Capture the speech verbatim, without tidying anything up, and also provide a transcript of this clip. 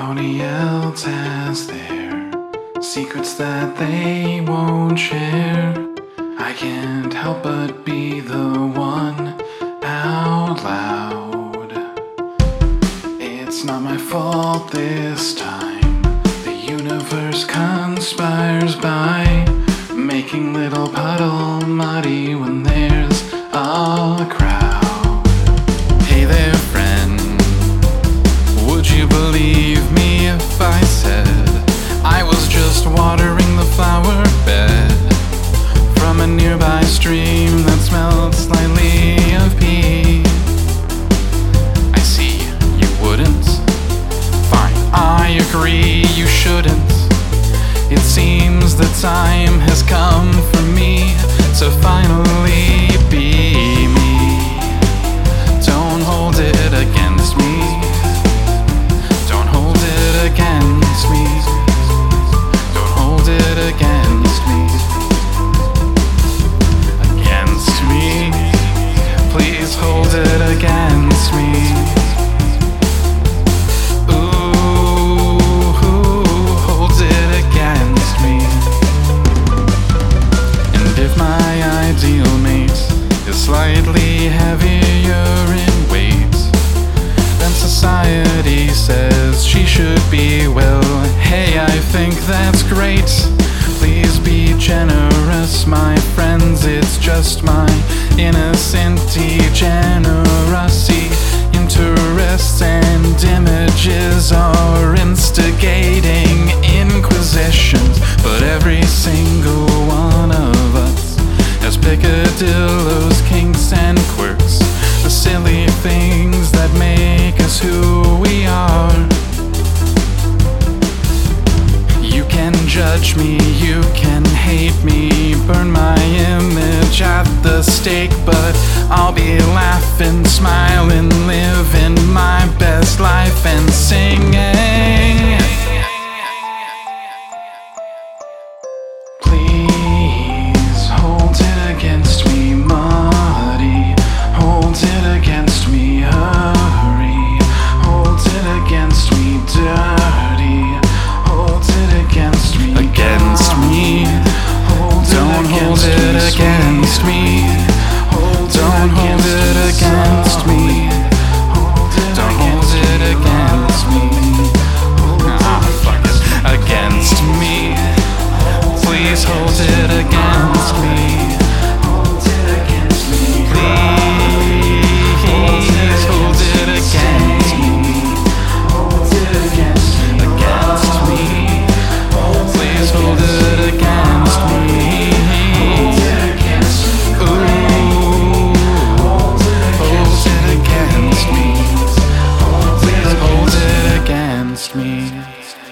Nobody else has their secrets that they won't share. I can't help but be the one out loud. It's not my fault this time. The universe conspires by making little puddle muddy when there's a crowd. Hey there, friend. Would you believe me if I said I was just watering the flower bed from a nearby stream that smelled slightly of pee? I see you wouldn't. Fine, I agree you shouldn't. It seems the time has come for me to finally be me. Don't hold it against me. Don't hold it against me. Don't hold it against me. Against me. Please hold it against me. Ooh, hold it against me. And if my ideal mate is slightly heavier in weight than society says she should be, well, hey, I think that's great. Please be generous, my friends. It's just my innocent degeneracy. Interests and images are instigating inquisitions, but every single one of us has peccadillos, kinks, and quirks, the silly things that make us who we are. You can judge me, you can hate me, burn my image at the stake, but I'll be laughing, smiling, living my best life and singing. Please hold it against me, muddy. Hold it against me, hurry. Hold it against me, dirty. Hold it against me, against me. Don't hold it against me. Don't hold it against me. Don't hold it against me. Ah, fuck it. Against me. Please hold it against me. Please hold it against me. Against me. Please hold it against me. Ooh, hold it against me. Please hold it against me.